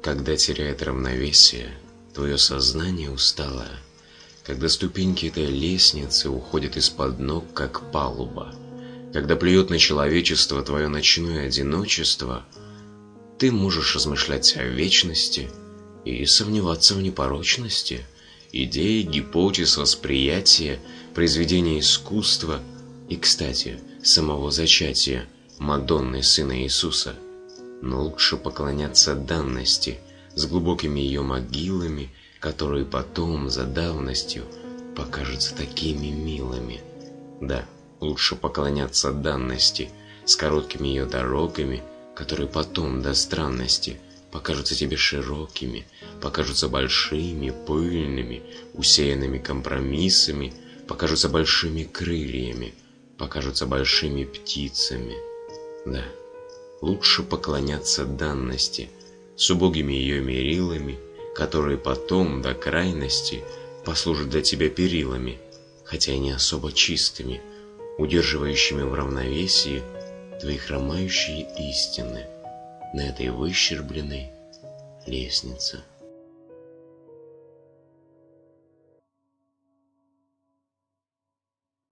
Когда теряет равновесие твое сознание усталое, когда ступеньки этой лестницы уходят из-под ног, как палуба, когда плюет на человечество твое ночное одиночество, ты можешь размышлять о вечности и сомневаться в непорочности идей, гипотез, восприятия, произведения искусства и, кстати, самого зачатия Мадонны Сына Иисуса. Но лучше поклоняться данности с глубокими ее могилами, которые потом, за давностью, покажутся такими милыми. Да, лучше поклоняться данности с короткими ее дорогами, которые потом, до странности, покажутся тебе широкими, покажутся большими, пыльными, усеянными компромиссами, покажутся большими крыльями, покажутся большими птицами. Да, лучше поклоняться данности с убогими ее мерилами, которые потом, до крайности, послужат для тебя перилами, хотя и не особо чистыми, удерживающими в равновесии твои хромающие истины на этой выщербленной лестнице.